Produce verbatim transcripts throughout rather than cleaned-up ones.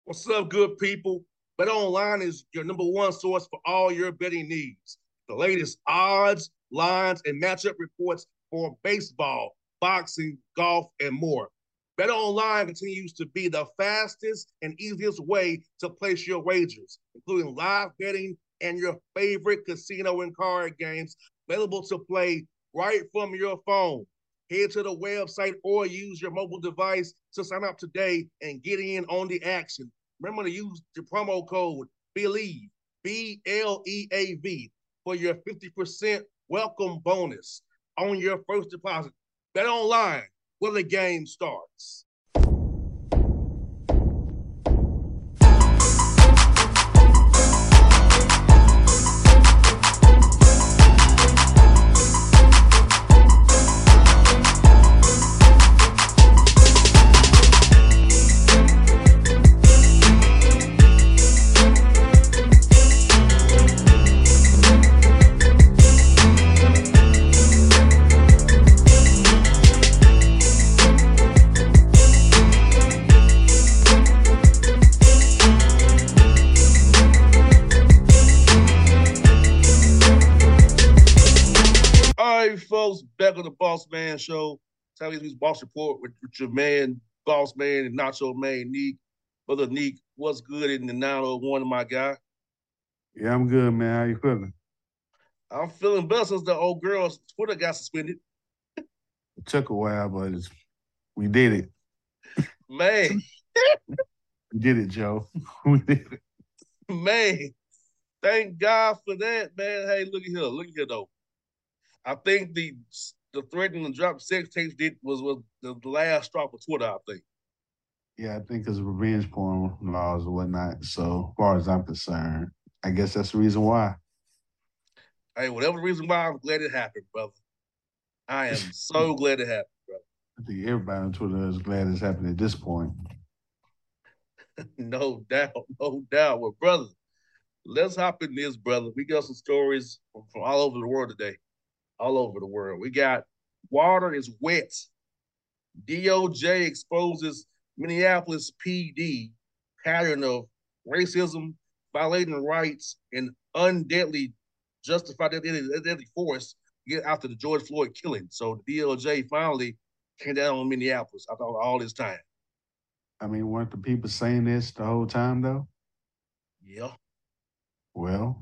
What's up, good people? BetOnline is your number one source for all your betting needs. The latest odds, lines, and matchup reports for baseball, boxing, golf, and more. BetOnline continues to be the fastest and easiest way to place your wagers, including live betting and your favorite casino and card games available to play right from your phone. Head to the website or use your mobile device to sign up today and get in on the action. Remember to use the promo code BELIEVE, B L E A V, for your fifty percent welcome bonus on your first deposit. Bet online where the game starts. All right, folks, back on the Boss Man Show. Tell me this Boss Report with, with your man, Boss Man, and Nacho Man, Neek. Brother Neek, what's good in the nine oh one, my guy? Yeah, I'm good, man. How you feeling? I'm feeling better since the old girl's Twitter got suspended. It took a while, but it's, we did it. Man, We did it, Joe. We did it. man, thank God for that, man. Hey, look at here, look at here, though. I think the the threatening to drop sex tapes did was was the last straw for Twitter. I think. Yeah, I think it's revenge porn laws or whatnot. So, as far as I'm concerned, I guess that's the reason why. Hey, whatever reason why, I'm glad it happened, brother. I am so glad it happened, brother. I think everybody on Twitter is glad it's happened at this point. No doubt, no doubt. Well, brother, let's hop in this, brother. We got some stories from, from all over the world today. All over the world. We got water is wet. D O J exposes Minneapolis P D pattern of racism, violating rights, and undeadly justified deadly force get after the George Floyd killing. So the D O J finally came down on Minneapolis after all this time. I mean, weren't the people saying this the whole time, though? Yeah. Well,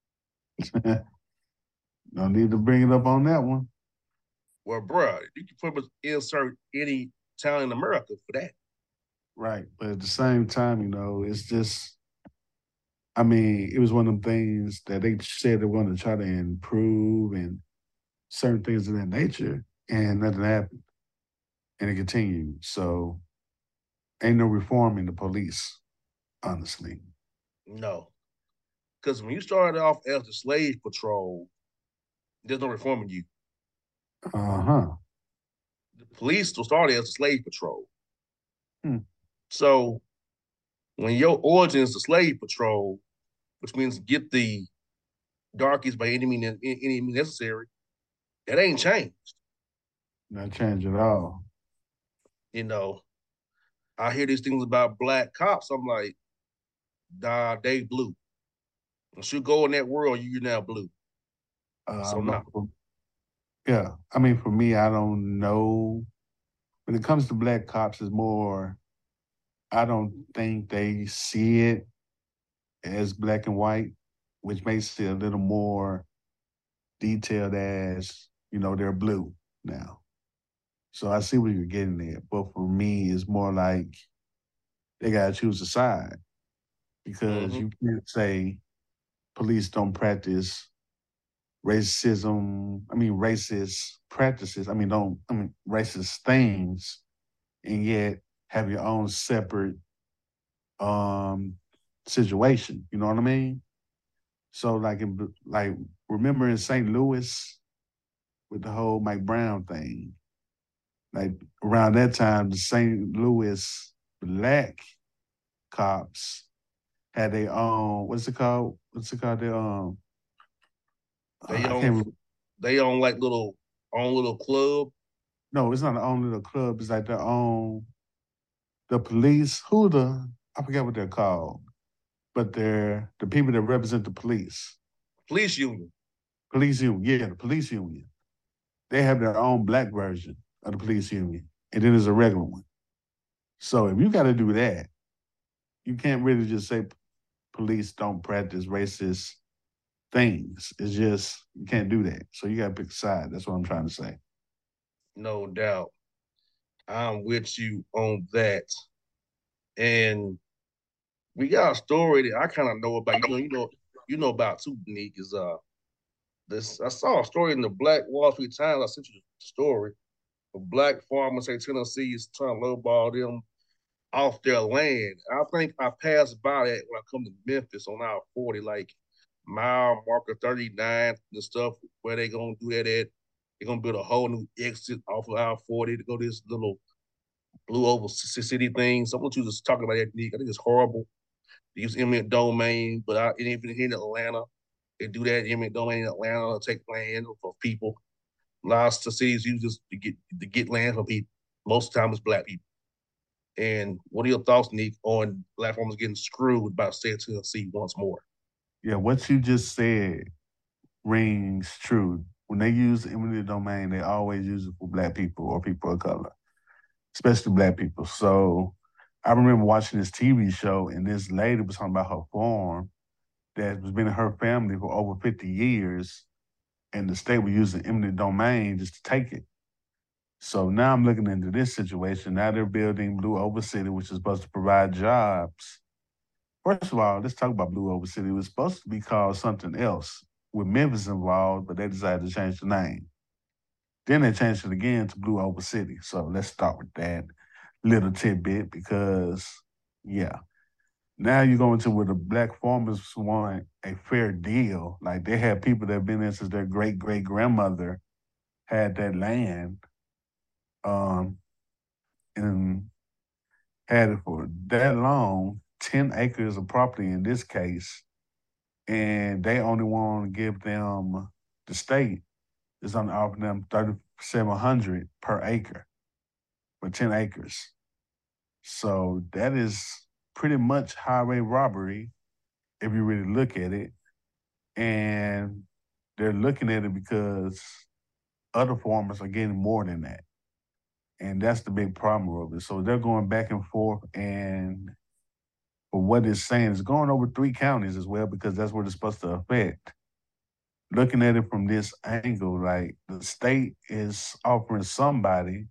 no need to bring it up on that one. Well, bruh, you can pretty much insert any town in America for that. Right. But at the same time, you know, it's just, I mean, it was one of them things that they said they wanted to try to improve and certain things of that nature, and nothing happened. And it continued. So ain't no reform in the police, honestly. No. Because when you started off as the slave patrol, there's no reforming you. Uh-huh. The police will start as the slave patrol. Hmm. So when your origin is the slave patrol, which means get the darkies by any means any means necessary, that ain't changed. Not change at all. You know, I hear these things about black cops. I'm like, nah, they blue. Once you go in that world, you're now blue. Uh, So but now, for, yeah, I mean, for me, I don't know. When it comes to black cops, it's more, I don't think they see it as black and white, which makes it a little more detailed as, you know, they're blue now. So I see what you're getting at. But for me, it's more like they got to choose a side because mm-hmm. you can't say police don't practice racism, I mean, racist practices, I mean, don't, I mean, racist things, and yet have your own separate um situation. You know what I mean? So, like, in, like, remember in Saint Louis with the whole Mike Brown thing, like around that time, the Saint Louis black cops had their own, what's it called? What's it called? Their um, uh, they I can't own remember. they own like little own little club. No, it's not their own little club. It's like their own the police. Who the? I forget what they're called, but they're the people that represent the police. Police union. Police union, yeah, the police union. They have their own black version of the police union, and then there's a regular one. So if you got to do that, you can't really just say police don't practice racist things. It's just you can't do that. So you got to pick a side. That's what I'm trying to say. No doubt. I'm with you on that. And we got a story that I kind of know about. You know, you know, you know about too, Nick, is uh this I saw a story in the Black Wall Street Times. I sent you the story. A black farmer say Tennessee is trying to lowball them off their land. I think I passed by that when I come to Memphis on our forty, like mile marker thirty-nine and stuff, where they gonna do that at. They're gonna build a whole new exit off of our forty to go to this little blue oval city thing. So I want you to just talk about that, Nick. I think it's horrible. They use eminent domain, but I, even here in Atlanta, they do that eminent domain in Atlanta to take land for people. Lots of cities use this to get to get land for people. Most of the time, it's black people. And what are your thoughts, Nick, on black farmers getting screwed by the state of Tennessee once more? Yeah, what you just said rings true. When they use the eminent domain, they always use it for black people or people of color, especially black people. So I remember watching this T V show, and this lady was talking about her farm that has been in her family for over fifty years, and the state was using eminent domain just to take it. So now I'm looking into this situation. Now they're building Blue Oval City, which is supposed to provide jobs. First of all, let's talk about Blue Oval City. It was supposed to be called something else with Memphis involved, but they decided to change the name. Then they changed it again to Blue Oval City. So let's start with that little tidbit because, yeah. Now you go into where the black farmers want a fair deal. Like they have people that have been there since their great great grandmother had that land, um, and had it for that long, ten acres of property in this case, and they only want to give them the state is only offering them thirty seven hundred per acre for ten acres. So that is pretty much highway robbery if you really look at it. And they're looking at it because other farmers are getting more than that. And that's the big problem of it. So they're going back and forth, and for what it's saying, it's going over three counties as well because that's what it's supposed to affect. Looking at it from this angle, like the state is offering somebody,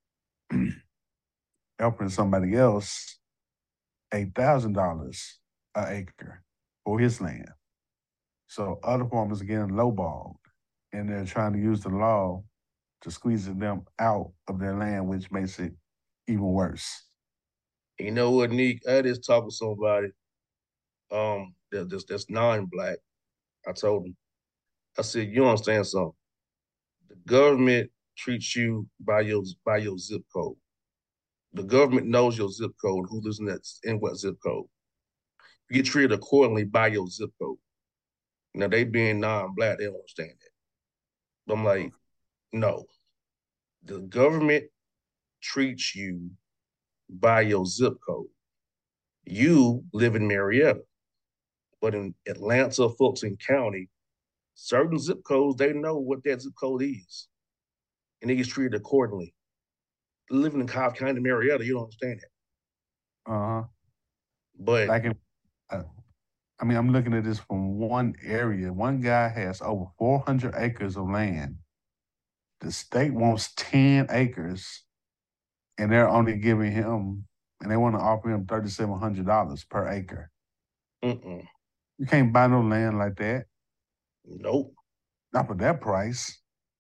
offering somebody else eight thousand dollars an acre for his land. So other farmers are getting lowballed, and they're trying to use the law to squeeze them out of their land, which makes it even worse. You know what, Nick? I just talked with somebody um that, that's, that's non-black. I told him, I said, you understand something? The government treats you by your by your zip code. The government knows your zip code, who lives in that in what zip code. You get treated accordingly by your zip code. Now they being non-black, they don't understand that. But I'm like, no. The government treats you by your zip code. You live in Marietta, but in Atlanta, Fulton County, certain zip codes, they know what that zip code is. And they get treated accordingly. Living in Cobb County, Marietta, you don't understand that. Uh huh. But Like, in, uh, I mean, I'm looking at this from one area. One guy has over four hundred acres of land. The state wants ten acres, and they're only giving him, and they want to offer him thirty-seven hundred dollars per acre. mm-mm, You can't buy no land like that, nope. not for that price.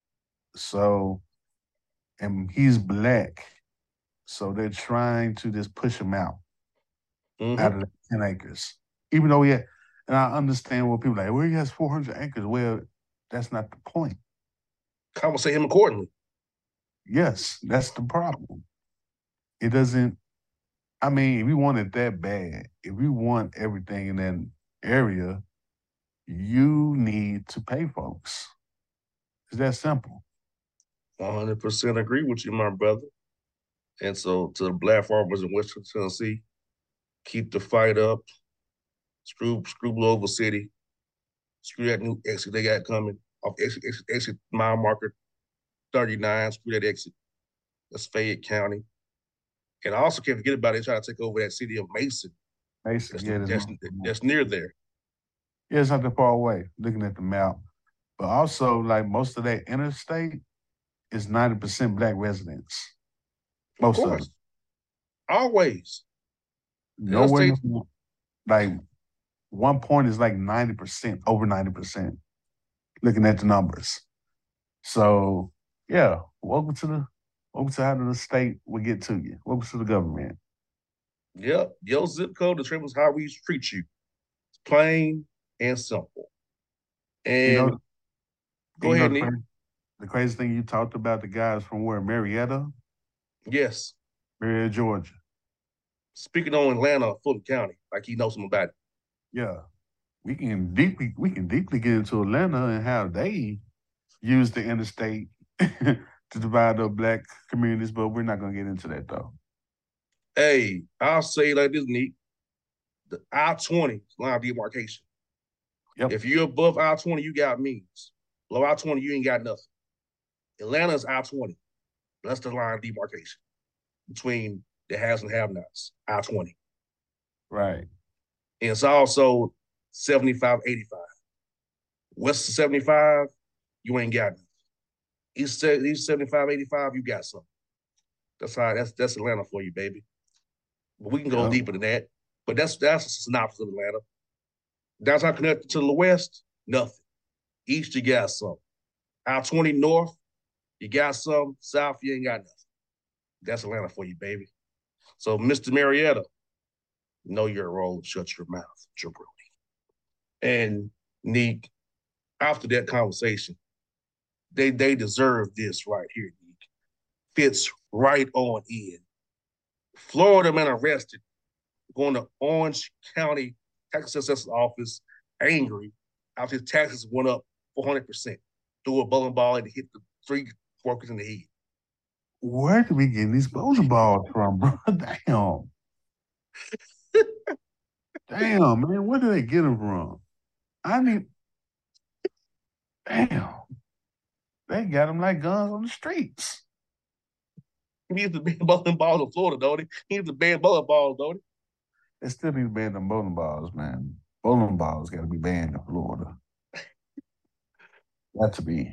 So, and he's black, so they're trying to just push him out out Mm-hmm. of the ten acres. Even though he had, and I understand what people are like, well, he has four hundred acres. Well, that's not the point. Compensate him accordingly. Yes, that's the problem. It doesn't, I mean, if you want it that bad, if you want everything in that area, you need to pay folks. It's that simple. one hundred percent agree with you, my brother. And so to the black farmers in Western Tennessee, keep the fight up. Screw screw Louisville City. Screw that new exit they got coming off exit exit, exit mile marker thirty-nine. Screw that exit. That's Fayette County. And I also can't forget about it. They try to take over that city of Mason. Mason, That's yeah, that's, that's, that's near there. yeah, it's not that far away. Looking at the map, but also like most of that interstate is ninety percent black residents. Of Most of course, them. always. Nowhere, Interstate. like one point is like ninety percent, over ninety percent. Looking at the numbers, so yeah, welcome to the welcome to how the state will get to you. Welcome to the government. Yep, your zip code determines how we treat you. It's plain and simple. You know, And go you know ahead, the Nick. crazy, the crazy thing you talked about the guys from where Marietta, Yes. Marietta, Georgia. Speaking on Atlanta, Fulton County, like he knows something about it. Yeah, we can deeply we can deeply get into Atlanta and how they use the interstate to divide up black communities, but we're not gonna get into that though. Hey, I'll say like this, Nick. The I twenty line of demarcation. Yep. If you're above I twenty, you got means. Below I twenty, you ain't got nothing. Atlanta's I twenty. That's the line of demarcation between the haves and have-nots, I twenty. Right. And it's also seventy-five eighty-five. West of seventy-five, you ain't got nothing. East, East seventy-five eighty-five, you got something. That's how that's that's Atlanta for you, baby. But we can go Yep. deeper than that. But that's that's a synopsis of Atlanta. Downtown connected to the west, nothing. East, you got something. I twenty north, you got some. South, you ain't got nothing. That's Atlanta for you, baby. So, Mister Marietta, know your role and shut your mouth, jabroni. And Neek, after that conversation, they they deserve this right here, Neek. Fits right on in. Florida man arrested, going to Orange County tax assessor's office, angry after his taxes went up four hundred percent. Threw a bowling ball and hit the three workers in the head. Where do we get these bowling balls from, bro? Damn. Damn, man. Where do they get them from? I mean, damn. They got them like guns on the streets. He needs to ban bowling balls in Florida, don't he? He needs to ban bowling balls, don't he? They still need to ban them bowling balls, man. Bowling balls got to be banned in Florida. Got to be.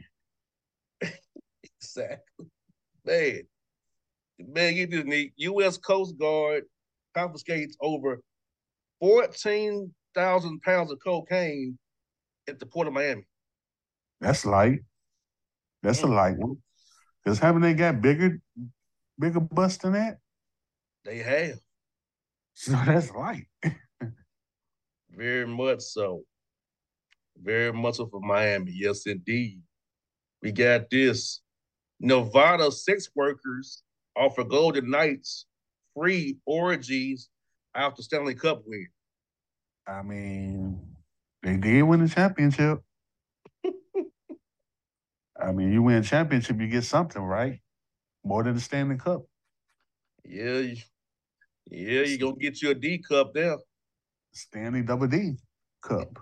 Exactly. Man, man, you just need U S Coast Guard confiscates over fourteen thousand pounds of cocaine at the port of Miami. That's light. That's mm. a light one. Because haven't they got bigger, bigger busts than that? They have. So that's light. Very much so. Very much so for Miami. Yes, indeed. We got this. Nevada sex workers offer Golden Knights free orgies after Stanley Cup win. I mean, they did win the championship. I mean, you win a championship, you get something, right? More than the Stanley Cup. Yeah, yeah, you're going to get you a D cup there. Stanley Double D Cup.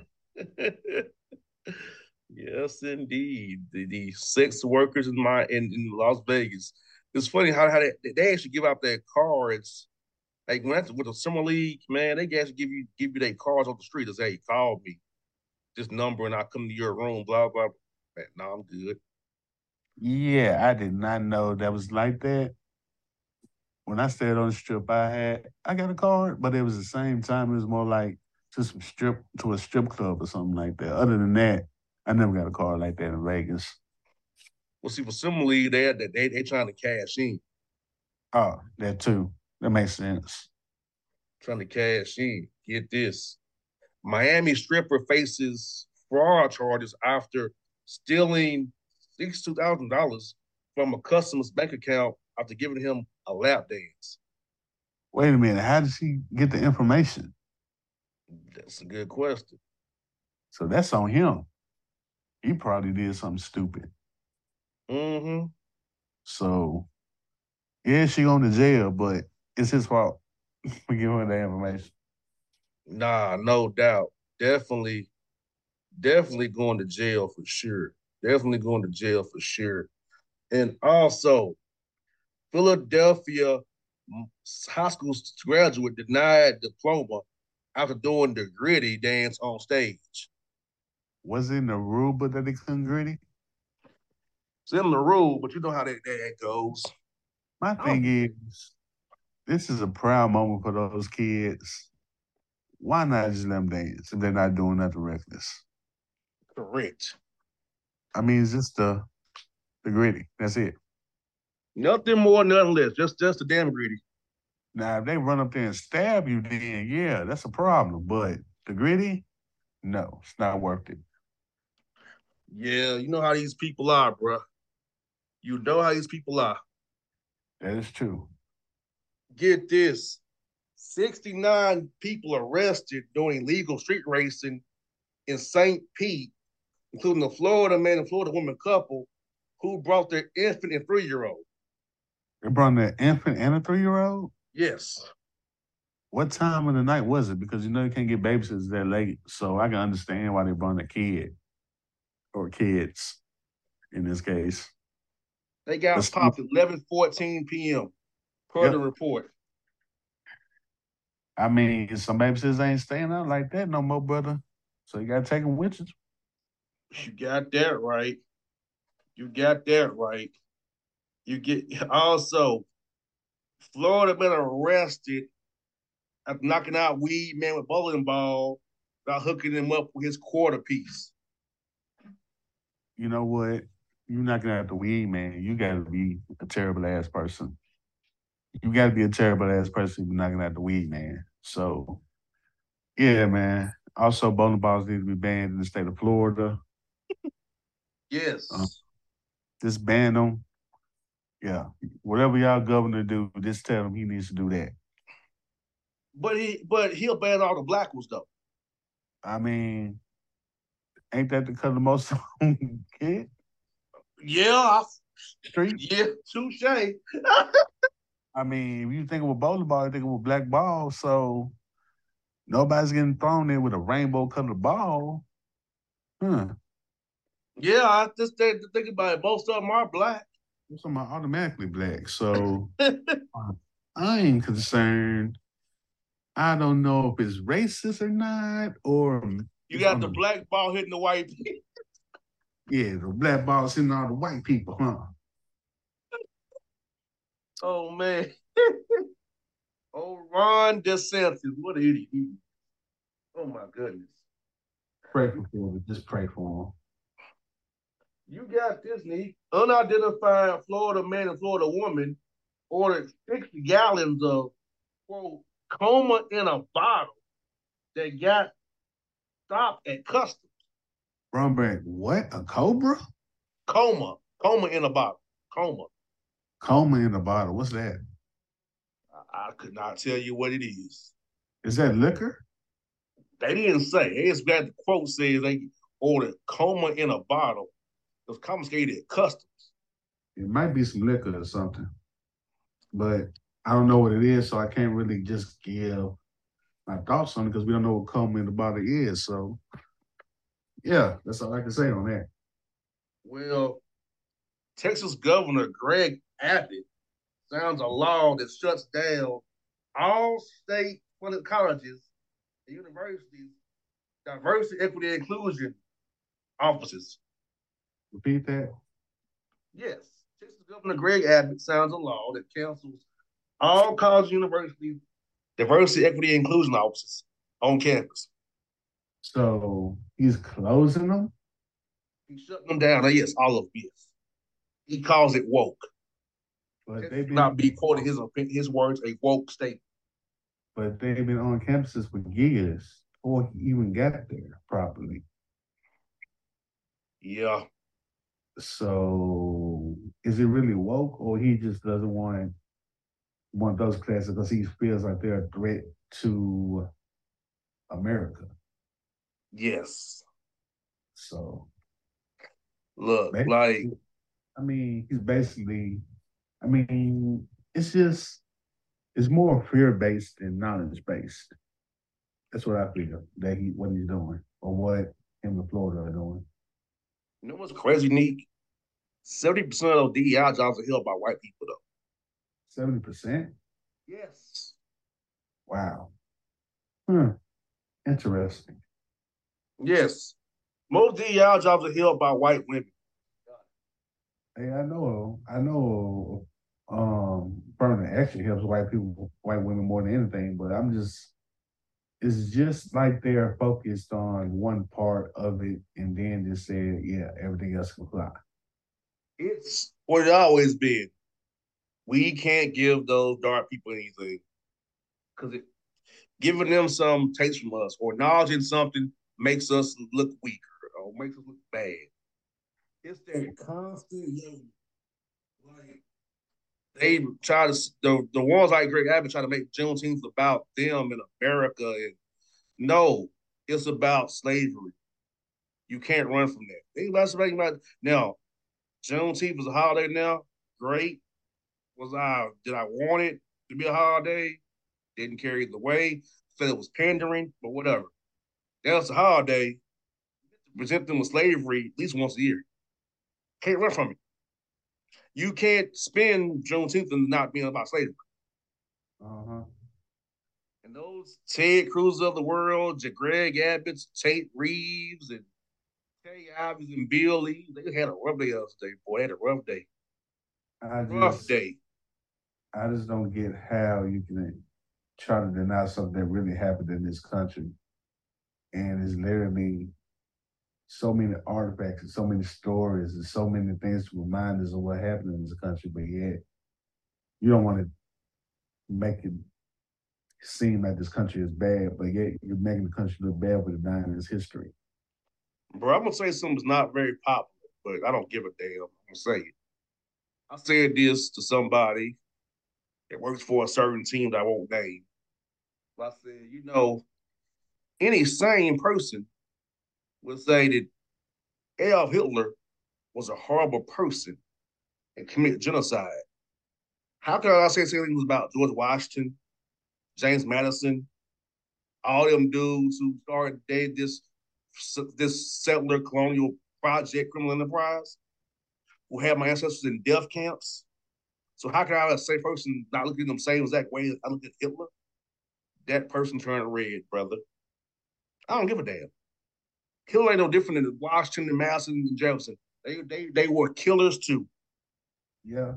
Yes, indeed. The, the sex workers in my in, in Las Vegas. It's funny how, how they, they actually give out their cards. Like when that's with the summer league, man, they actually give you give you their cards on the street and say, hey, call me. This number and I'll come to your room, blah, blah, blah. Man, no, I'm good. Yeah, I did not know that was like that. When I stayed on the strip, I had I got a card, but it was the same time. It was more like to some strip to a strip club or something like that. Other than that, I never got a card like that in Vegas. Well, see, for Summer League, they they they, they trying to cash in. Oh, that too. That makes sense. Trying to cash in. Get this. Miami stripper faces fraud charges after stealing sixty-two thousand dollars from a customer's bank account after giving him a lap dance. Wait a minute. How did she get the information? That's a good question. So that's on him. He probably did something stupid. Mm-hmm. So, yeah, she going to jail, but it's his fault for giving her the information. Nah, no doubt. Definitely, definitely going to jail for sure. Definitely going to jail for sure. And also, Philadelphia high school graduate denied diploma after doing the gritty dance on stage. Was it in the Aruba that they couldn't gritty? It's in the rule, but you know how that, that goes. My thing is, this is a proud moment for those kids. Why not just let them dance if they're not doing nothing reckless? Correct. I mean, it's just the the gritty. That's it. Nothing more, nothing less. Just just the damn gritty. Now, if they run up there and stab you, then yeah, that's a problem. But the gritty, no, it's not worth it. Yeah, you know how these people are, bro. You know how these people are. That is true. Get this. sixty-nine people arrested doing illegal street racing in Saint Pete, including a Florida man and Florida woman couple who brought their infant and three year old. They brought an infant and a three year old. Yes. What time of the night was it? Because you know you can't get babysitters that late, so I can understand why they brought a kid or kids in this case. They got But popped at eleven fourteen p.m. per the yep. report. I mean, some babysitters ain't staying out like that no more, brother. So you gotta take them with you. You got that right. You got that right. You get also Florida been arrested after knocking out weed man with bowling ball by hooking him up with his quarter piece. You know what? You're not gonna have to weed, man. You gotta be a terrible ass person. You gotta be a terrible ass person if you're not gonna have to weed, man. So yeah, man. Also, bowling balls need to be banned in the state of Florida. Uh, Yes. just ban them. Yeah. Whatever y'all governor do, just tell him he needs to do that. But he but he'll ban all the black ones though. I mean, ain't that the color most kid Yeah, I, street? yeah, touche. I mean, if you think of a bowling ball, you think of a black ball, so nobody's getting thrown in with a rainbow colored ball. Huh. Yeah, I just think, think about it. Most of them are black. So I'm automatically black. So uh, I ain't concerned. I don't know if it's racist or not, or You it's got the on the black ball hitting the white people. yeah, the black ball sitting all the white people, huh? Oh man. Oh Ron DeSantis, what an idiot. Oh my goodness. Pray for him. Just pray for him. You got this, Nick. Unidentified Florida man and Florida woman ordered sixty gallons of, quote, coma in a bottle that got stopped at customs. Brumberg, what? A cobra? Coma. Coma in a bottle. Coma. Coma in a bottle. What's that? I, I could not tell you what it is. Is that liquor? They didn't say. They just got the quote says they ordered coma in a bottle. It was confiscated at customs. It might be some liquor or something, but I don't know what it is, so I can't really just give my thoughts on it because we don't know what coma in the bottle is. So, yeah, that's all I can say on that. Well, Texas Governor Greg Abbott sounds a law that shuts down all state funded colleges and universities, diversity, equity, and inclusion offices. Repeat that. Yes, Texas Governor Greg Abbott signs a law that cancels all college universities, diversity, equity, and inclusion offices on campus. So he's closing them, He's shutting them down. Now, yes, all of them, yes. He calls it woke. but Texas they've will not been be quoting his his words a woke state. but they've been on campuses for years before he even got there properly. Yeah. So is it really woke, or he just doesn't want want those classes because he feels like they're a threat to America? Yes. So, Look, like I mean, he's basically, I mean, it's just, it's more fear based than knowledge based. That's what I feel that he what he's doing or what him and Florida are doing. You know what's crazy, Neek? seventy percent of those D E I jobs are held by white people, though. Seventy percent. Yes. Wow. Hmm. Interesting. Yes. Most D E I jobs are held by white women. Hey, I know. I know. Um, Burner actually helps white people, white women more than anything. But I'm just, it's just like they're focused on one part of it, and then just said, yeah, everything else can fly. It's what it always been. We can't give those dark people anything because it giving them some taste from us or acknowledging something makes us look weaker or makes us look bad. It's that constant yelling. Like they try to the the ones like Greg Abbott try to make Juneteenth about them in America, and no, it's about slavery. You can't run from that. Think about something about now. Juneteenth is a holiday now. Great. Was I did I want it to be a holiday? Didn't carry the way. Felt it was pandering, but whatever. That's a holiday. Present them with slavery at least once a year. Can't run from it. You can't spend Juneteenth and not being about slavery. Uh huh. And those Ted Cruz of the world, Greg Abbott's, Tate Reeves, and Kay Ives and Bill Lee, they had a rough day yesterday, boy. They had a rough day. I Rough just, day. I just don't get how you can try to deny something that really happened in this country, and it's literally so many artifacts and so many stories and so many things to remind us of what happened in this country, but yet you don't want to make it seem like this country is bad, but yet you're making the country look bad with denying its history. Bro, I'm gonna say something's not very popular, but I don't give a damn. I'm gonna say it. I said this to somebody that works for a certain team that I won't name. I said, you know, any sane person would say that Adolf Hitler was a horrible person and committed genocide. How can I say something about George Washington, James Madison, all them dudes who started they, this this settler colonial project criminal enterprise, who had my ancestors in death camps? So how can I say person not look at them same exact way as I looked at Hitler? That person turned red, brother. I don't give a damn. Hitler ain't no different than Washington and Madison and Jefferson. They they they were killers too. Yeah,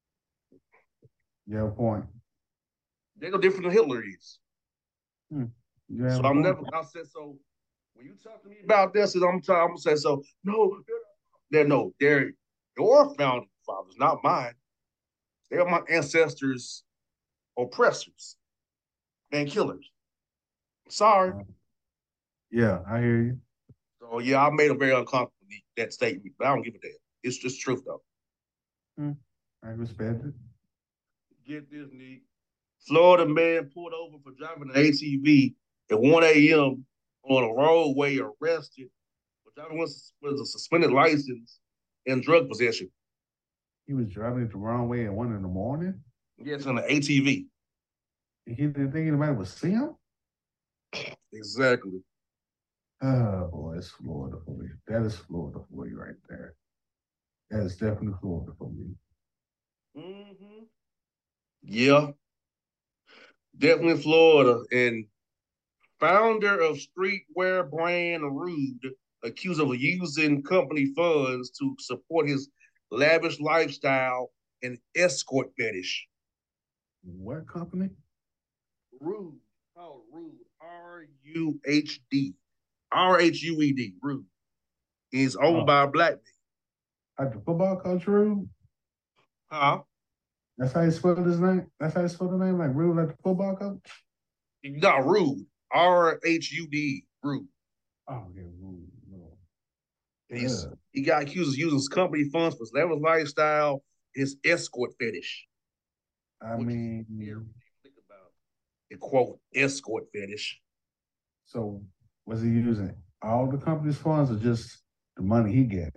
yeah, point. They're no different than Hitler is. Hmm. You have So a I'm point. never. I said so. When you talk to me about this, I'm trying. I'm gonna say so. No, they're no. They're your founding fathers, not mine. They're my ancestors' oppressors and killers. Sorry. Uh, yeah, I hear you. So yeah, I made a very uncomfortable that statement, but I don't give a damn. It's just truth though. Hmm. I respect it. Get this, Nick. Florida man pulled over for driving an A T V at one a m on a roadway, arrested for driving with a suspended license and drug possession. He was driving it the wrong way at one in the morning. Yes, on an A T V. And he didn't think anybody would see him. Exactly. Oh boy, it's Florida for me. That is Florida for you right there. That is definitely Florida for me. Mm-hmm. Yeah, definitely Florida. And founder of streetwear brand Rude, accused of using company funds to support his lavish lifestyle and escort fetish. What company? Rude, called Rude, R U H D, R H U E D, Rude. Is owned Oh, by a black man. like the football coach Rue? Huh? That's how you spell his name? That's how you spell the name? Like Rue, like the football coach? Not Rude, R H U D, Rude. Oh, yeah, Rue. No. And he's Ugh. he got accused of using his company funds for his lavish lifestyle, his escort fetish, I which is scary. mean, Think about the quote escort fetish. so was he using all the company's funds or just the money he get?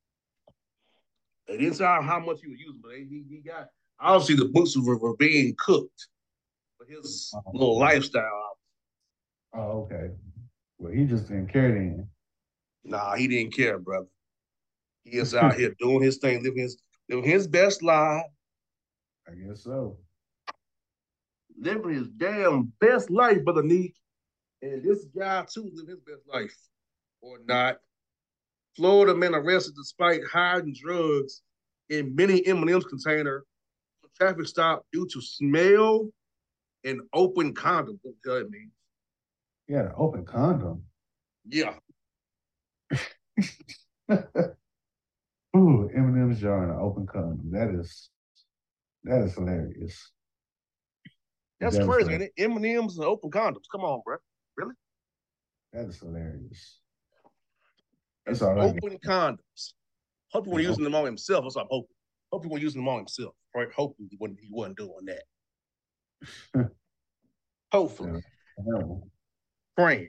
They didn't say how much he was using, but he, he got obviously the books were, were being cooked for his Oh, little okay. lifestyle. Oh, okay. Well, he just didn't care then. Nah, he didn't care, brother. He is out here doing his thing, living his living his best life, I guess so. living his damn best life, brother Neek. And this guy too living his best life, or not. Florida man arrested despite hiding drugs in many M and M's container. Traffic stop due to smell and open condom. What the hell it means? He had an open condom. Yeah, Ooh, Eminem's jar and an open condom. That is that is hilarious. that's That is crazy, ain't hilarious. it? M and M's and open condoms. Come on, bro. Really? That is hilarious. That's And all I get. open condoms. Hope he wasn't using them on himself. That's what I'm hoping. Hope he wasn't using them on himself. Right? Hoping he wasn't, he wasn't doing that. Hopefully. Yeah. Praying.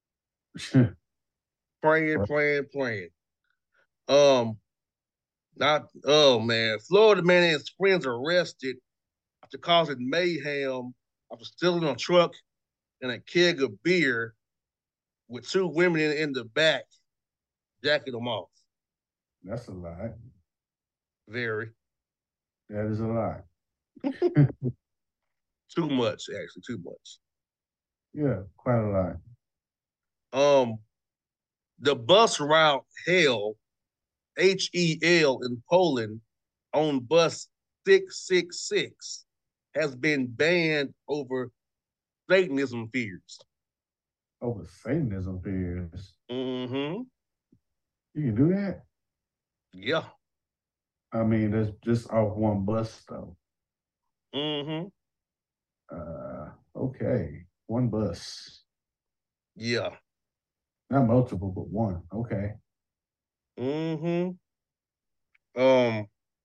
Praying, praying, praying. Um, not oh man. Florida man and his friends arrested after causing mayhem after stealing a truck and a keg of beer with two women in, in the back, jacking them off. That's a lot. Very. That is a lot. Too much, actually, too much. Yeah, quite a lot. Um, the bus route Hell, H E L in Poland on bus six six six has been banned over Satanism fears. Over Satanism fears. Mm-hmm. You can do that? Yeah. I mean, that's just off one bus though. Mm-hmm. Uh okay. One bus. Yeah. Not multiple, but one. Okay. Mm-hmm. Um,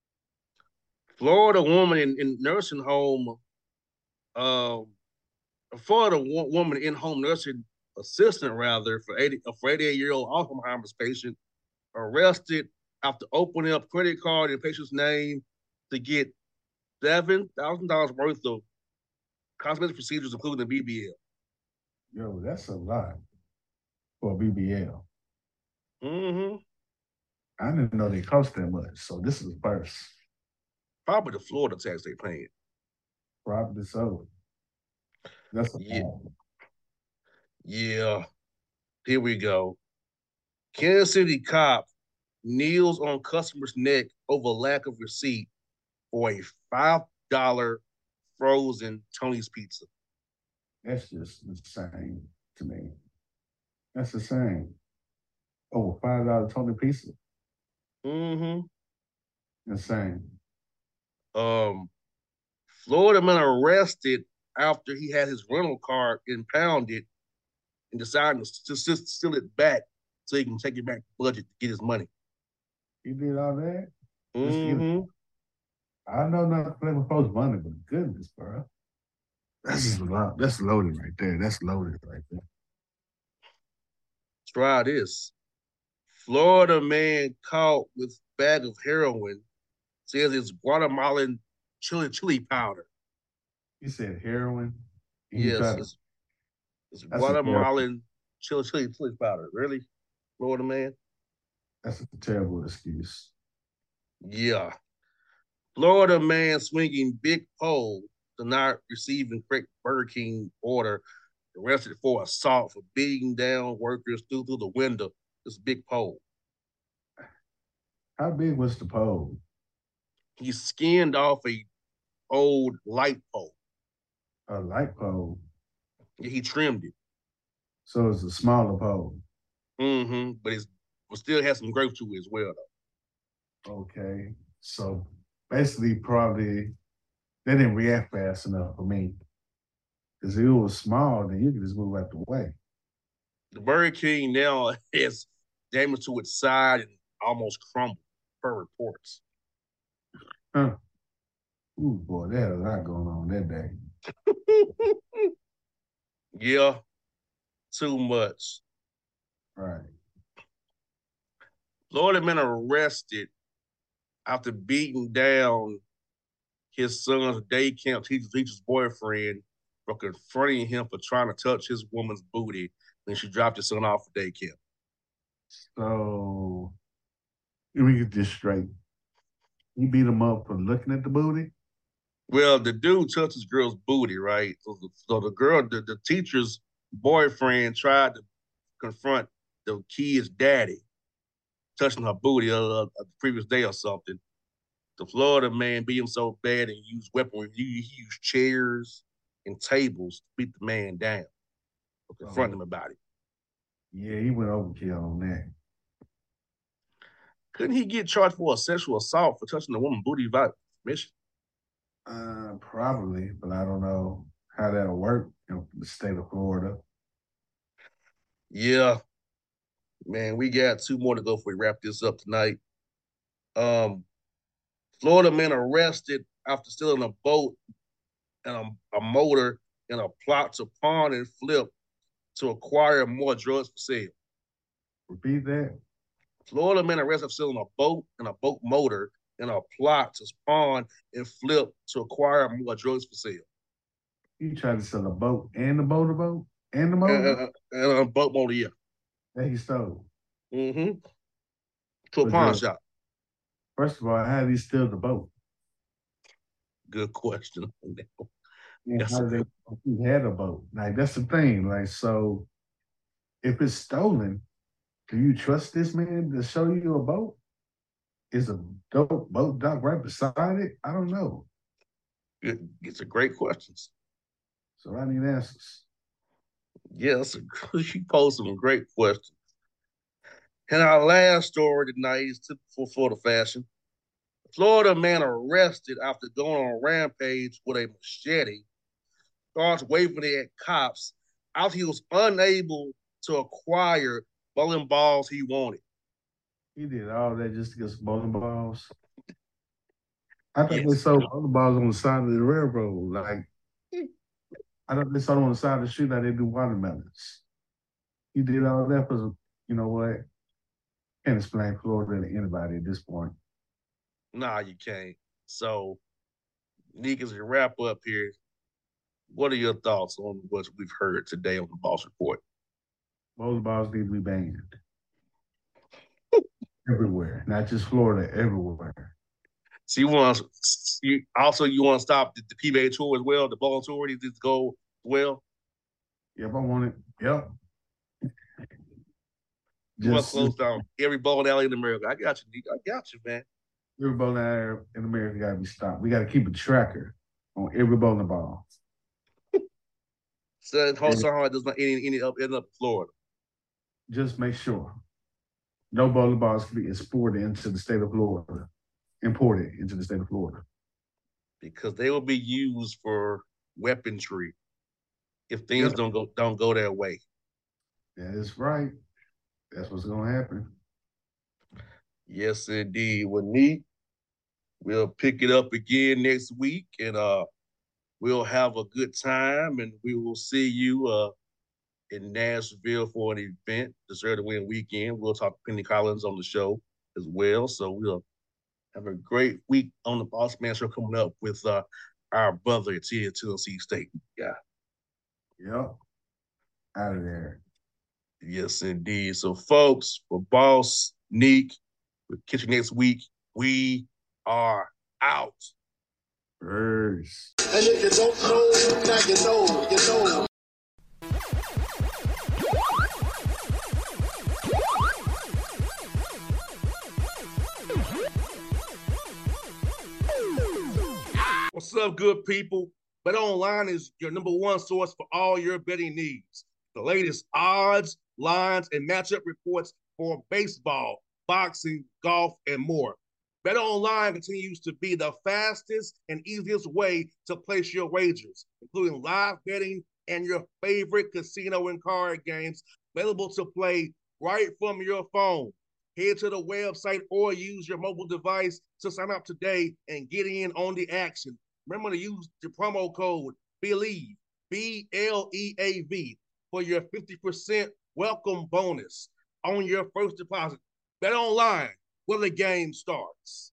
Florida woman in, in nursing home, um, a Florida wo- woman in home nursing assistant rather for eighty a for eighty-eight year old Alzheimer's patient arrested after opening up credit card in patient's name to get seven thousand dollars worth of cosmetic procedures, including the B B L. Yo, that's a lot for B B L. Mm-hmm. I didn't know they cost that much. So this is first. Probably the Florida tax they paying. Probably so. That's a Yeah, lot. yeah. Here we go. Kansas City cop kneels on customer's neck over lack of receipt for a five dollar frozen Tony's pizza. That's just insane to me. That's insane. Over five dollar Tony pizza. Mm-hmm. Insane. Um, Florida man arrested after he had his rental car impounded and decided to, to steal it back so he can take it back to budget to get his money. He did all that just to get. Mm-hmm. I know not to play with folks' money, but goodness, bro. That's just a lot. That's loaded right there. That's loaded right there. Try this. Florida man caught with bag of heroin says it's Guatemalan chili chili powder. He said heroin. And he Yes, tried to. it's, it's That's a terrible. Guatemalan chili chili chili powder. Really, Florida man? That's a terrible excuse. Yeah. Florida man swinging big pole denied receiving correct Burger King order, arrested for assault for beating down workers through through the window. This big pole. How big was the pole? He skinned off a old light pole. A light pole. Yeah, he trimmed it. So it's a smaller pole. Mm-hmm. But it's but still has some growth to it as well though. Okay. So basically, probably they didn't react fast enough for me. Because if it was small, then you could just move out the way. The Burger King now has damage to its side and almost crumbled, per reports. Huh. Ooh, boy, they had a lot going on that day. Yeah, too much. Right. Florida man arrested after beating down his son's day camp teacher, teacher's boyfriend for confronting him for trying to touch his woman's booty when she dropped his son off for daycare. So let me get this straight. He beat him up for looking at the booty? Well, the dude touched his girl's booty, right? So the, so the girl, the, the teacher's boyfriend tried to confront the kid's daddy, touching her booty uh, uh, the previous day or something. The Florida man beat him so bad and used weaponry. He, he used chairs and tables to beat the man down or confront oh. him about it. Yeah, he went overkill on that. Couldn't he get charged for a sexual assault for touching a woman's booty without permission? Uh, probably, but I don't know how that'll work in the state of Florida. Yeah. Man, we got two more to go before we wrap this up tonight. Um, Florida man arrested after stealing a boat and a, a motor in a plot to pawn and flip to acquire more drugs for sale. Repeat that. Florida man arrested after stealing a boat and a boat motor in a plot to pawn and flip to acquire more drugs for sale. He tried to sell a boat and the motor boat and the motor? And, and a boat motor, yeah. That he stole. Mm-hmm. To a pawn shop. First of all, how did he steal the boat? Good question. Yes, how did they, he had a boat. Like, that's the thing. Like, so if it's stolen, do you trust this man to show you a boat? Is a dope boat dock right beside it? I don't know. It, it's a great questions. So I need answers. Yes, she posed some great questions. And our last story tonight is typical Florida fashion. Florida man arrested after going on a rampage with a machete, starts waving it at cops after he was unable to acquire bowling balls he wanted. He did all that just to get some bowling balls? I thought yes. they sold bowling balls on the side of the railroad. Like, I thought they sold them on the side of the street like they do watermelons. He did all that for, you know what? Can't explain Florida to anybody at this point. Nah, you can't. So, Nick, as we wrap up here, what are your thoughts on what we've heard today on the Boss Report? Bowling balls need to be banned. Everywhere, not just Florida, everywhere. So you want to, you, also you want to stop the, the P B A tour as well, the bowling tour needs to go as well? Yep, I want it. Yep. You want to close down every bowling alley in America. I got you, Nick. I got you, man. Every bowling alley in America got to be stopped. We got to keep a tracker on every bowling ball. So it somehow it does not end, end up end up in Florida. Just make sure no bowling balls can be exported into the state of Florida, imported into the state of Florida. Because they will be used for weaponry if things yep. don't go don't go their way. That is right. That's what's gonna happen. Yes, indeed. Well, Neat, we'll pick it up again next week, and uh, we'll have a good time, and we will see you uh in Nashville for an event, Deserve to Win weekend. We'll talk to Penny Collins on the show as well. So we'll have a great week on the Boss Man Show coming up with uh, our brother at Tennessee State. Yeah. Yep. Out of there. Yes, indeed. So, folks, for Boss, Neek, we'll catch you next week. We are out. Peace. And if you don't know, now you know, you know. What's up, good people? BetOnline is your number one source for all your betting needs. The latest odds, lines, and matchup reports for baseball, boxing, golf, and more. BetOnline continues to be the fastest and easiest way to place your wagers, including live betting and your favorite casino and card games available to play right from your phone. Head to the website or use your mobile device to sign up today and get in on the action. Remember to use the promo code BELIEVE, B L E A V, for your fifty percent welcome bonus on your first deposit. Bet online where the game starts.